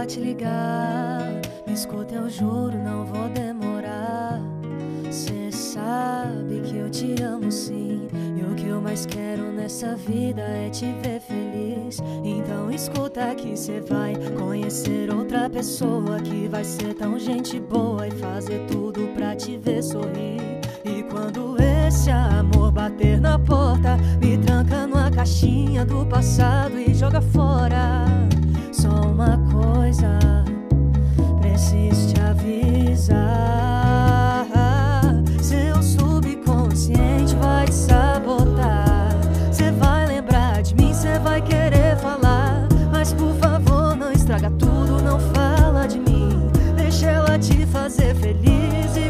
te ligar. Me escuta, eu juro, não vou demorar. Cê sabe que eu te amo sim, e o que eu mais quero nessa vida é te ver feliz. Então escuta que cê vai conhecer outra pessoa que vai ser tão gente boa e fazer tudo pra te ver sorrir. E quando esse amor bater na porta, me tranca numa caixinha do passado e joga fora. Só uma coisa preciso te avisar: seu subconsciente vai te sabotar. Cê vai lembrar de mim, cê vai querer falar, mas por favor não estraga tudo, não fala de mim. Deixa ela te fazer feliz e